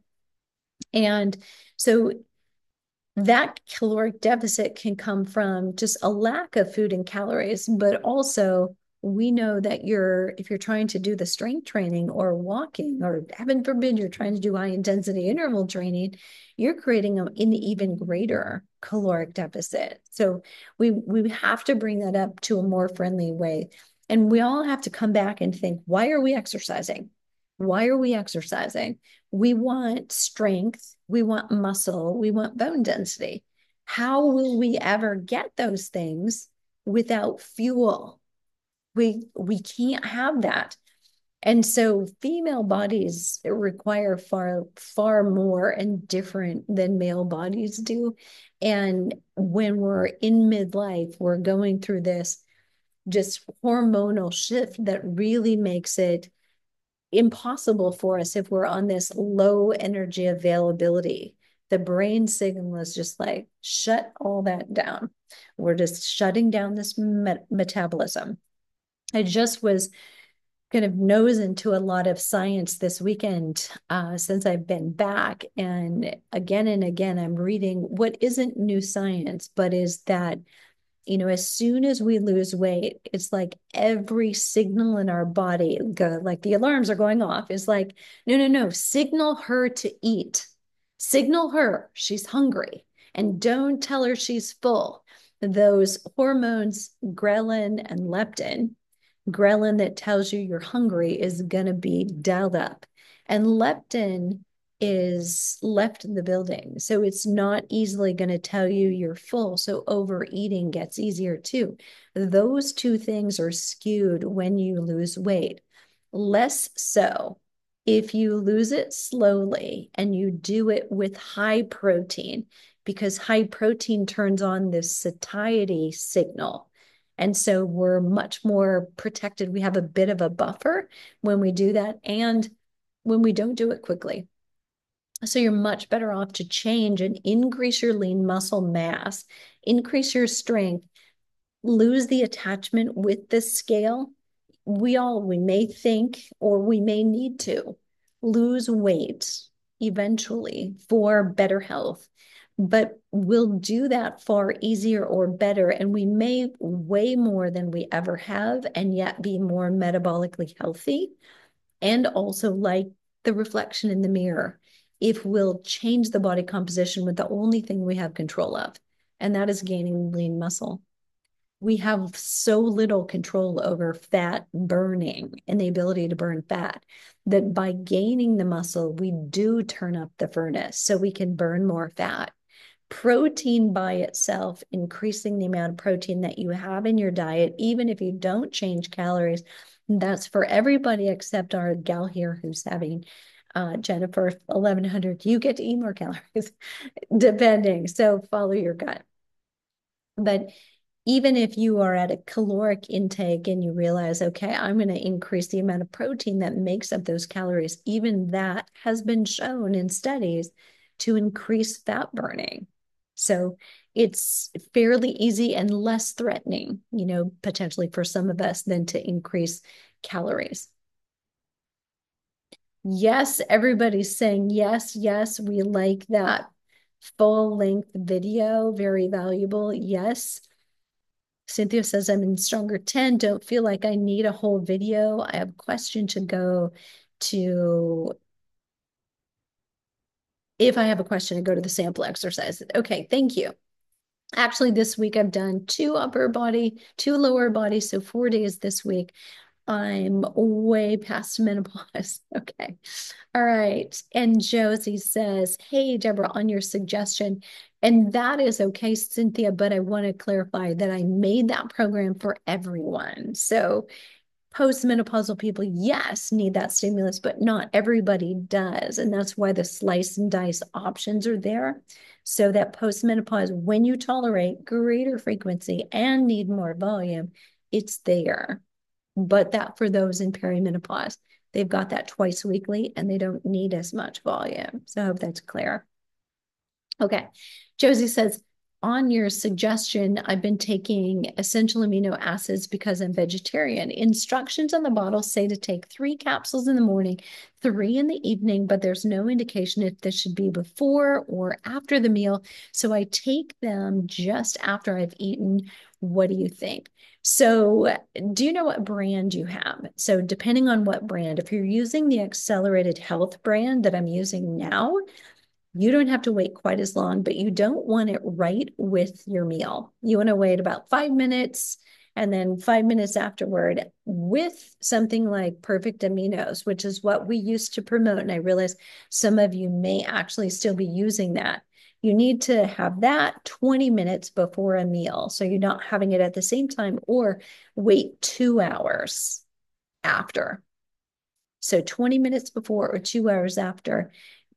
And so that caloric deficit can come from just a lack of food and calories, but also we know that if you're trying to do the strength training or walking, or heaven forbid, you're trying to do high intensity interval training, you're creating an even greater caloric deficit. So we have to bring that up to a more friendly way. And we all have to come back and think, why are we exercising? Why are we exercising? We want strength, we want muscle, we want bone density. How will we ever get those things without fuel? We can't have that. And so female bodies require far more and different than male bodies do. And when we're in midlife, we're going through this just hormonal shift that really makes it impossible for us if we're on this low energy availability. The brain signal is just like, shut all that down. We're just shutting down this metabolism. I just was kind of nose into a lot of science this weekend since I've been back. And again, I'm reading what isn't new science, but is that as soon as we lose weight, it's like every signal in our body, like the alarms are going off, is like, no, no, no, signal her to eat. Signal her she's hungry and don't tell her she's full. Those hormones, ghrelin and leptin, ghrelin that tells you you're hungry is going to be dialed up. And leptin is left in the building. So it's not easily going to tell you you're full. So overeating gets easier too. Those two things are skewed when you lose weight. Less so if you lose it slowly and you do it with high protein, because high protein turns on this satiety signal. And so we're much more protected. We have a bit of a buffer when we do that and when we don't do it quickly. So you're much better off to change and increase your lean muscle mass, increase your strength, lose the attachment with the scale. We may think, or we may need to lose weight eventually for better health, but we'll do that far easier or better. And we may weigh more than we ever have and yet be more metabolically healthy, and also like the reflection in the mirror, if we'll change the body composition with the only thing we have control of, and that is gaining lean muscle. we have so little control over fat burning and the ability to burn fat that by gaining the muscle, we do turn up the furnace so we can burn more fat. Protein by itself, increasing the amount of protein that you have in your diet, even if you don't change calories, that's for everybody except our gal here who's having Jennifer 1100. You get to eat more calories depending. So follow your gut. But even if you are at a caloric intake and you realize, okay, I'm going to increase the amount of protein that makes up those calories, even that has been shown in studies to increase fat burning. So it's fairly easy and less threatening, potentially for some of us than to increase calories. Yes, everybody's saying yes, yes, we like that full length video, very valuable. Yes. Cynthia says, I'm in Stronger 10, don't feel like I need a whole video. I have a question to go to, if I have a question, to go to the sample exercise. Okay, thank you. Actually, this week I've done 2 upper body, 2 lower body, so 4 days this week. I'm way past menopause. Okay. All right. And Josie says, hey, Deborah, on your suggestion, and that is okay, Cynthia, but I want to clarify that I made that program for everyone. So postmenopausal people, yes, need that stimulus, but not everybody does. And that's why the slice and dice options are there. So that postmenopause, when you tolerate greater frequency and need more volume, it's there. But that for those in perimenopause, they've got that twice weekly and they don't need as much volume. So I hope that's clear. Okay. Josie says, on your suggestion, I've been taking essential amino acids because I'm vegetarian. Instructions on the bottle say to take 3 capsules in the morning, 3 in the evening, but there's no indication if this should be before or after the meal. So I take them just after I've eaten. What do you think? So, do you know what brand you have? So, depending on what brand, if you're using the Accelerated Health brand that I'm using now, you don't have to wait quite as long, but you don't want it right with your meal. You want to wait about 5 minutes and then 5 minutes afterward with something like Perfect Aminos, which is what we used to promote. And I realize some of you may actually still be using that. You need to have that 20 minutes before a meal. So you're not having it at the same time, or wait 2 hours after. So 20 minutes before or 2 hours after.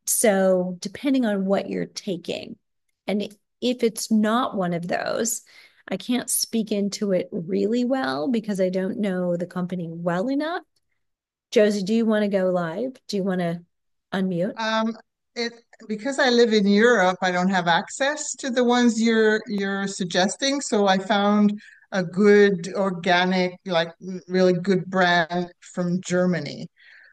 So depending on what you're taking, and if it's not one of those, I can't speak into it really well because I don't know the company well enough. Josie, do you want to go live? Do you want to unmute? Um, it because I live in Europe, I don't have access to the ones you're suggesting. So I found a good organic, like really good brand from Germany.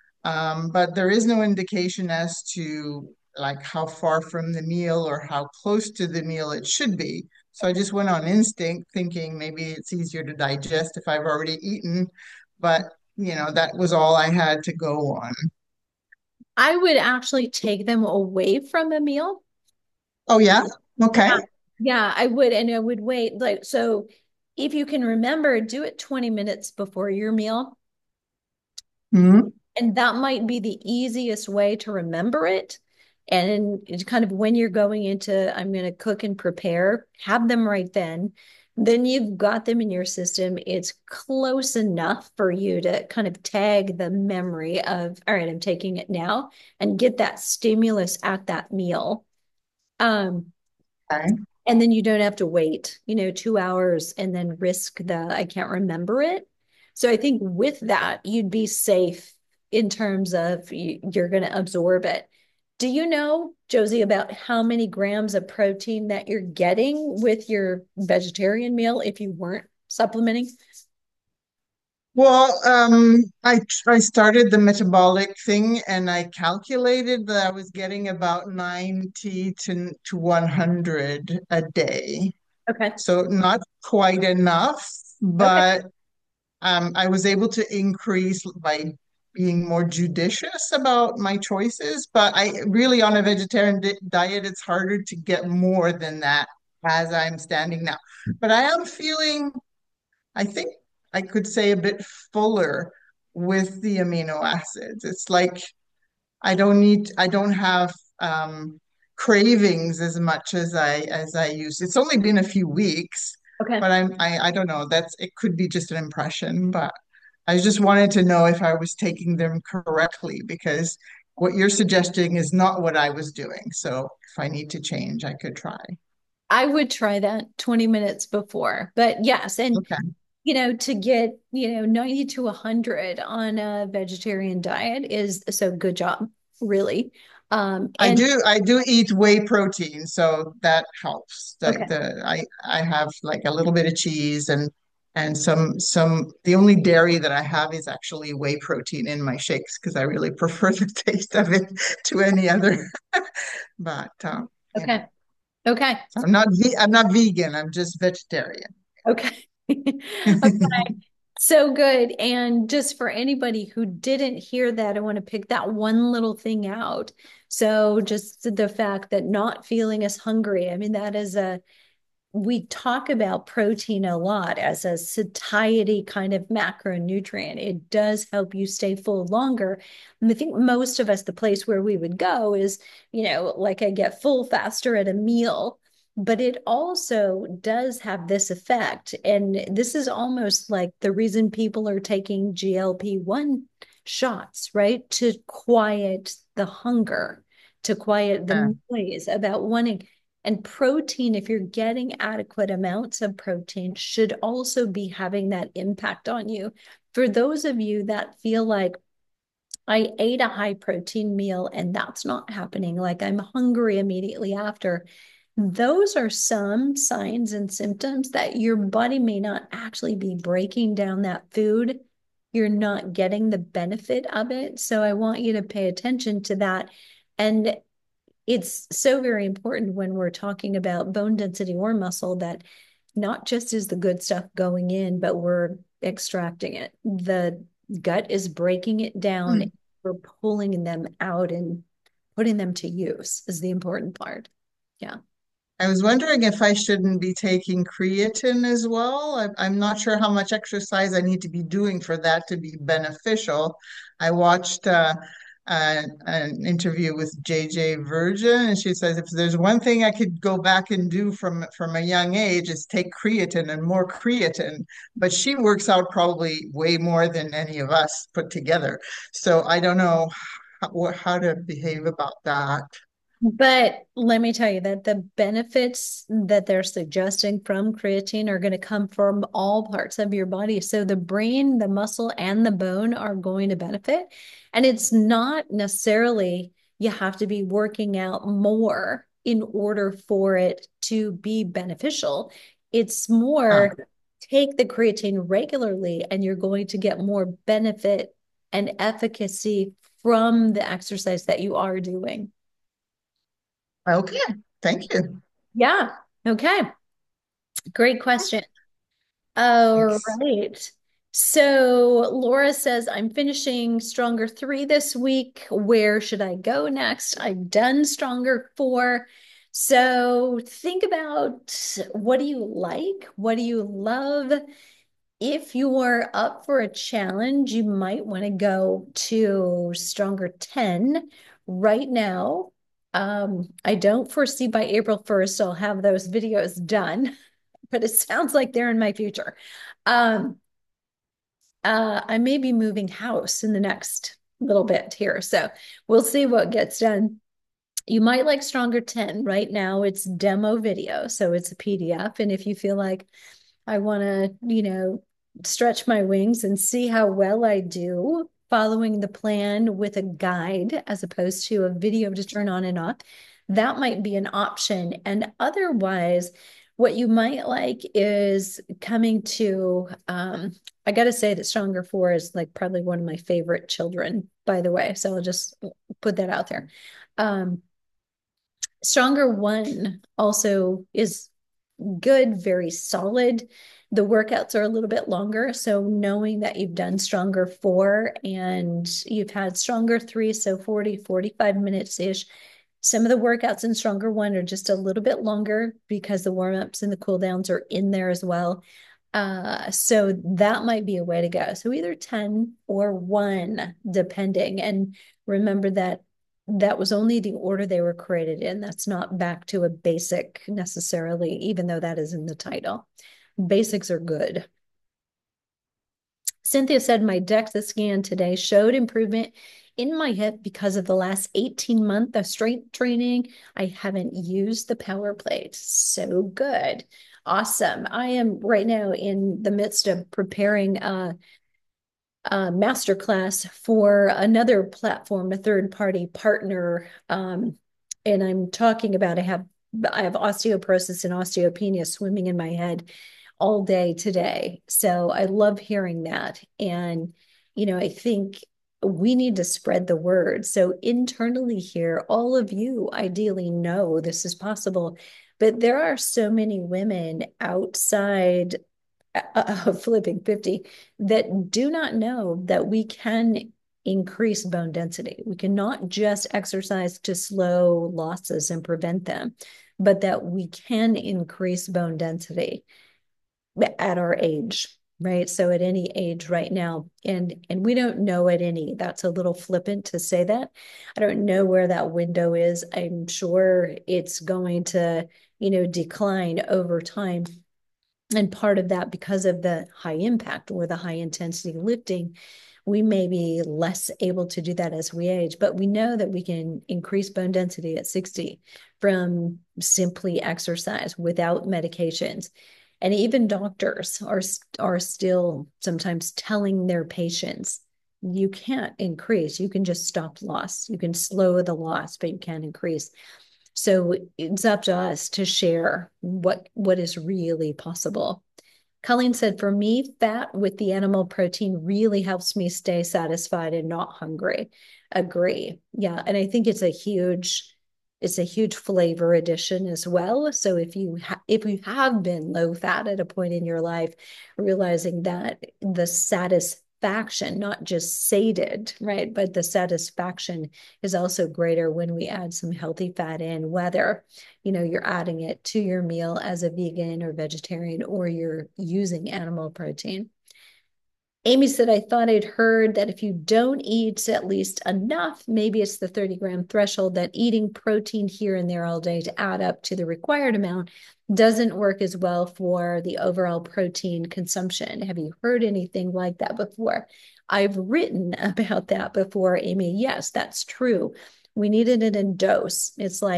But there is no indication as to like how far from the meal or how close to the meal it should be. So I just went on instinct, thinking maybe it's easier to digest if I've already eaten. But that was all I had to go on. I would actually take them away from a meal. Oh yeah? Okay. Yeah. Yeah, I would. And I would wait. Like, so if you can remember, do it 20 minutes before your meal. Mhm. And that might be the easiest way to remember it. And it's kind of when you're going into, I'm going to cook and prepare, have them right then. Then you've got them in your system. It's close enough for you to kind of tag the memory of, all right, I'm taking it now, and get that stimulus at that meal. Um, Okay. and then you don't have to wait, 2 hours and then risk I can't remember it. So I think with that, you'd be safe in terms of you're going to absorb it. Do you know, Josie, about how many grams of protein that you're getting with your vegetarian meal if you weren't supplementing? Well, I started the metabolic thing and I calculated that I was getting about 90 to 100 a day. Okay. So not quite enough, Okay. but I was able to increase by being more judicious about my choices. But I really, on a vegetarian diet, it's harder to get more than that as I'm standing now. But I am feeling I think I could say a bit fuller with the amino acids. It's like I don't have cravings as much as I used. It's only been a few weeks, Okay. but I don't know. That's it could be just an impression, but I just wanted to know if I was taking them correctly because what you're suggesting is not what I was doing. So if I need to change, I could try. I would try that 20 minutes before. But yes, and Okay. to get, 90 to 100 on a vegetarian diet is so good job, really. And I do eat whey protein, so that helps. Like okay. the I have like a little bit of cheese and some the only dairy that I have is actually whey protein in my shakes because I really prefer the taste of it to any other. But Okay. Okay. so I'm not vegan, I'm just vegetarian. Okay. Okay. So good. And just for anybody who didn't hear that, I want to pick that one little thing out. So just the fact that not feeling as hungry, I mean, that is we talk about protein a lot as a satiety kind of macronutrient. It does help you stay full longer. And I think most of us, the place where we would go is, like I get full faster at a meal, but it also does have this effect. And this is almost like the reason people are taking GLP-1 shots, right? To quiet the hunger, to quiet Yeah. the noise about wanting. And protein, if you're getting adequate amounts of protein, should also be having that impact on you. For those of you that feel like I ate a high protein meal and that's not happening, like I'm hungry immediately after, those are some signs and symptoms that your body may not actually be breaking down that food. You're not getting the benefit of it. So I want you to pay attention to that. And it's so very important when we're talking about bone density or muscle that not just is the good stuff going in, but we're extracting it. The gut is breaking it down. Hmm. We're pulling them out and putting them to use is the important part. Yeah. I was wondering if I shouldn't be taking creatine as well. I'm not sure how much exercise I need to be doing for that to be beneficial. I watched an interview with JJ Virgin, and she says if there's one thing I could go back and do from a young age is take creatine and more creatine. But she works out probably way more than any of us put together. So I don't know how to behave about that. But let me tell you that the benefits that they're suggesting from creatine are going to come from all parts of your body. So the brain, the muscle, and the bone are going to benefit. And it's not necessarily you have to be working out more in order for it to be beneficial. It's Huh. more take the creatine regularly, and you're going to get more benefit and efficacy from the exercise that you are doing. Okay, thank you. Yeah. Okay. Great question. All Thanks. right. So Laura says, I'm finishing Stronger 3 this week. Where should I go next? I've done Stronger 4. So think about what do you like? What do you love? If you're up for a challenge, you might want to go to Stronger 10 right now. I don't foresee by April 1st I'll have those videos done, but it sounds like they're in my future. Um, I may be moving house in the next little bit here, so we'll see what gets done. You might like Stronger 10. Right now, it's demo video, so it's a PDF. And if you feel like I want to, stretch my wings and see how well I do following the plan with a guide as opposed to a video to turn on and off. That might be an option. And otherwise, what you might like is coming to, I got to say that Stronger 4 is like probably one of my favorite children, by the way. So I'll just put that out there. Um, Stronger 1 also is good, very solid. The workouts are a little bit longer. So knowing that you've done Stronger 4 and you've had Stronger 3, so 40, 45 minutes ish. Some of the workouts in Stronger 1 are just a little bit longer because the warm ups and the cool downs are in there as well. So that might be a way to go. So either 10 or one, depending. And remember that that was only the order they were created in. That's not back to a basic necessarily, even though that is in the title. Basics are good. Cynthia said my DEXA scan today showed improvement in my hip because of the last 18 months of strength training. I haven't used the power plate. So good. Awesome. I am right now in the midst of preparing a masterclass for another platform, a third party partner. And I'm talking about I have osteoporosis and osteopenia swimming in my head all day today. So I love hearing that. And, I think we need to spread the word. So internally here, all of you ideally know this is possible, but there are so many women outside of flipping 50 that do not know that we can increase bone density. We cannot just exercise to slow losses and prevent them, but that we can increase bone density at our age, right? So at any age right now, and we don't know at any. That's a little flippant to say that. I don't know where that window is. I'm sure it's going to, decline over time. And part of that, because of the high impact or the high intensity lifting, we may be less able to do that as we age. But we know that we can increase bone density at 60 from simply exercise without medications. And even doctors are still sometimes telling their patients, you can't increase, you can just stop loss. You can slow the loss, but you can't increase. So it's up to us to share what is really possible. Colleen said, for me, fat with the animal protein really helps me stay satisfied and not hungry. Agree. Yeah. And I think it's a huge flavor addition as well. So if you have been low fat at a point in your life, realizing that the satisfaction, not just sated, right, but the satisfaction is also greater when we add some healthy fat in, whether you're adding it to your meal as a vegan or vegetarian, or you're using animal protein. Amy said, I thought I'd heard that if you don't eat at least enough, maybe it's the 30-gram threshold, that eating protein here and there all day to add up to the required amount doesn't work as well for the overall protein consumption. Have you heard anything like that before? I've written about that before, Amy. Yes, that's true. We needed it in dose.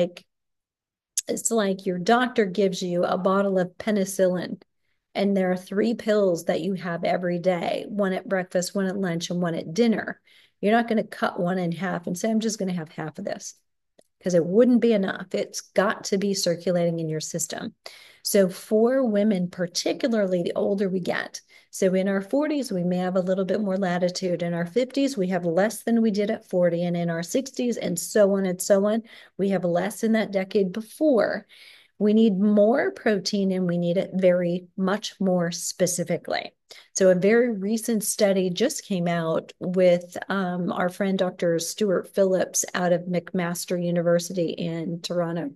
It's like your doctor gives you a bottle of penicillin, and there are 3 pills that you have every day, one at breakfast, one at lunch, and one at dinner. You're not going to cut one in half and say, I'm just going to have half of this, because it wouldn't be enough. It's got to be circulating in your system. So for women, particularly the older we get, so in our 40s, we may have a little bit more latitude. In our 50s, we have less than we did at 40. And in our 60s, and so on and so on, we have less in that decade before. We need more protein, and we need it very much more specifically. So a very recent study just came out with our friend Dr. Stuart Phillips out of McMaster University in Toronto.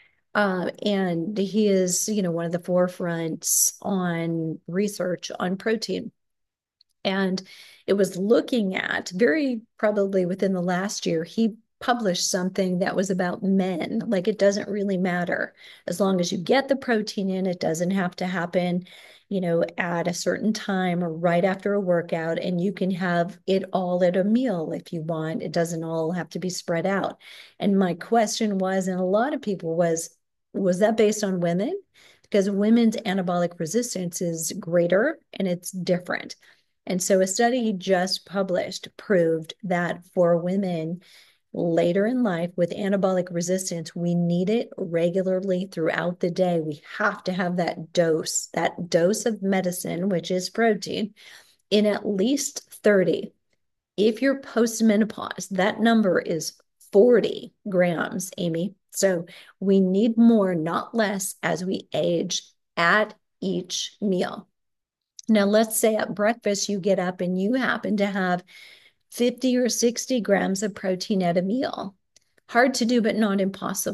And he is, one of the forefronts on research on protein. And it was looking at, very probably within the last year, he published something that was about men. Like, it doesn't really matter. As long as you get the protein in, it doesn't have to happen, at a certain time or right after a workout. And you can have it all at a meal if you want. It doesn't all have to be spread out. And my question was, and a lot of people was that based on women? Because women's anabolic resistance is greater and it's different. And so a study he just published proved that for women later in life with anabolic resistance, we need it regularly throughout the day. We have to have that dose of medicine, which is protein, in at least 30. If you're postmenopause, that number is 40 grams, Amy. So we need more, not less, as we age at each meal. Now, let's say at breakfast you get up and you happen to have 50 or 60 grams of protein at a meal. Hard to do, but not impossible.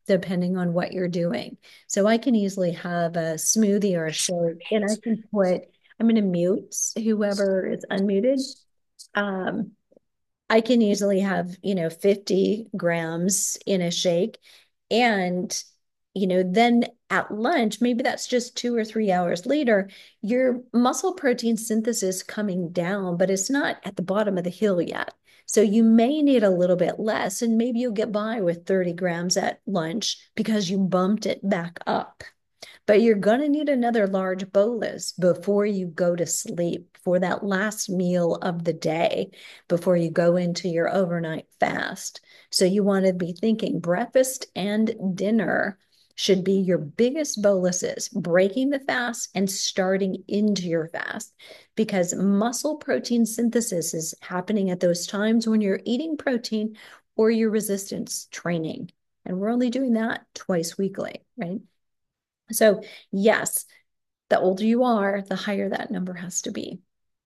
depending on what you're doing. So I can easily have a smoothie or a shake, and I can put, I'm going to mute whoever is unmuted. Um, I can easily have, 50 grams in a shake. And, then at lunch, maybe that's just 2 or 3 hours later, your muscle protein synthesis coming down, but it's not at the bottom of the hill yet. So you may need a little bit less, and maybe you'll get by with 30 grams at lunch because you bumped it back up. But you're going to need another large bolus before you go to sleep for that last meal of the day before you go into your overnight fast. So you want to be thinking breakfast and dinner should be your biggest boluses, breaking the fast and starting into your fast, because muscle protein synthesis is happening at those times when you're eating protein or your resistance training. And we're only doing that twice weekly, right? So, yes, the older you are, the higher that number has to be.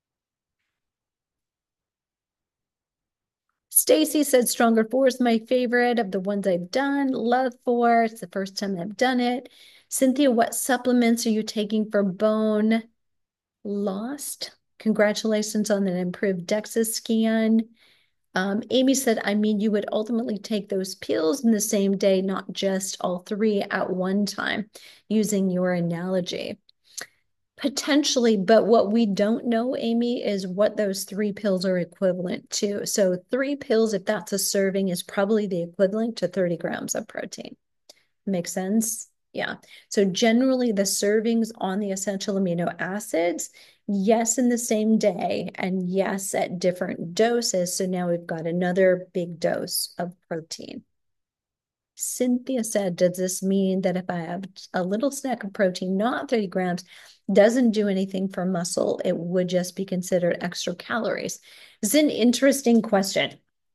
Stacy said Stronger 4 is my favorite of the ones I've done. Love 4. It's the first time I've done it. Cynthia, what supplements are you taking for bone lost? Congratulations on an improved DEXA scan. Amy said, I mean, you would ultimately take those pills in the same day, not just all three at one time, using your analogy. Potentially, but what we don't know, Amy, is what those three pills are equivalent to. So, three pills, if that's a serving, is probably the equivalent to 30 grams of protein. Makes sense? Yeah. So, generally, the servings on the essential amino acids, yes, in the same day, and yes, at different doses. So, now we've got another big dose of protein. Cynthia said, does this mean that if I have a little snack of protein, not 30 grams, doesn't do anything for muscle, it would just be considered extra calories? It's an interesting question.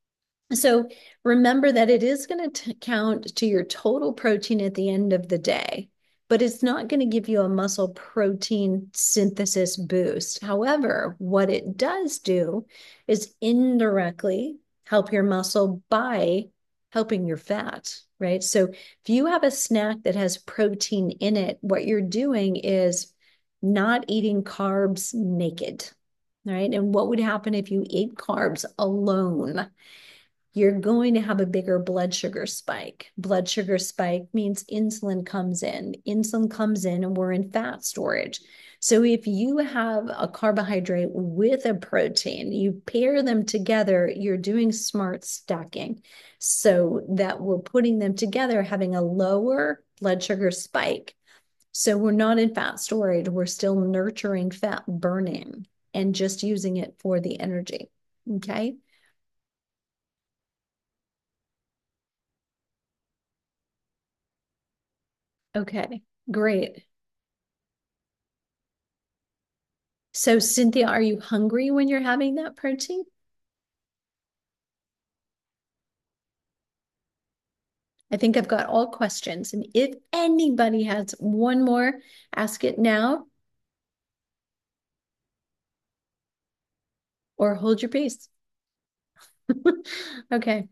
So remember that it is going to count to your total protein at the end of the day, but it's not going to give you a muscle protein synthesis boost. However, what it does do is indirectly help your muscle by helping your fat, right? So if you have a snack that has protein in it, what you're doing is not eating carbs naked, right? And what would happen if you ate carbs alone? You're going to have a bigger blood sugar spike. Blood sugar spike means insulin comes in. Insulin comes in and we're in fat storage. So if you have a carbohydrate with a protein, you pair them together, you're doing smart stacking so that we're putting them together, having a lower blood sugar spike. So we're not in fat storage, we're still nurturing fat burning and just using it for the energy. Okay. Okay, great. So, Cynthia, are you hungry when you're having that protein? I think I've got all questions. And if anybody has one more, ask it now or hold your peace. Okay.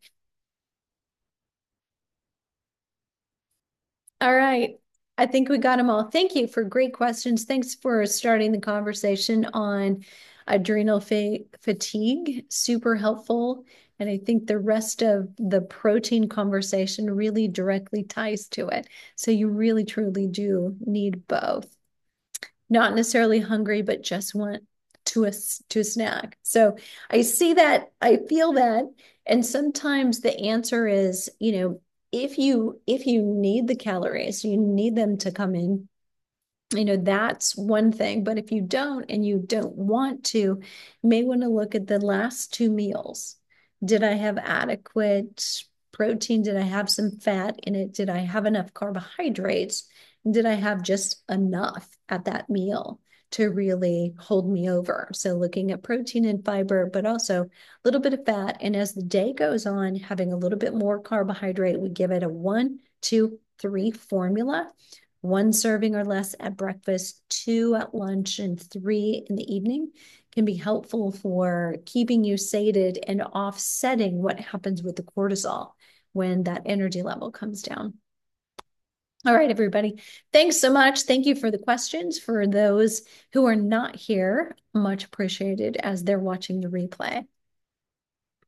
All right. I think we got them all. Thank you for great questions. Thanks for starting the conversation on adrenal fatigue. Super helpful. And I think the rest of the protein conversation really directly ties to it. So you really, truly do need both. Not necessarily hungry, but just want to a snack. So I see that, I feel that, and sometimes the answer is, if you need the calories, you need them to come in. That's one thing. But if you don't and you don't want to, you may want to look at the last two meals. Did I have adequate protein? Did I have some fat in it? Did I have enough carbohydrates? Did I have just enough at that meal to really hold me over? So looking at protein and fiber, but also a little bit of fat. And as the day goes on, having a little bit more carbohydrate, we give it a 1, 2, 3 formula. One serving or less at breakfast, two at lunch, and three in the evening can be helpful for keeping you sated and offsetting what happens with the cortisol when that energy level comes down. All right, everybody. Thanks so much. Thank you for the questions. For those who are not here, much appreciated as they're watching the replay.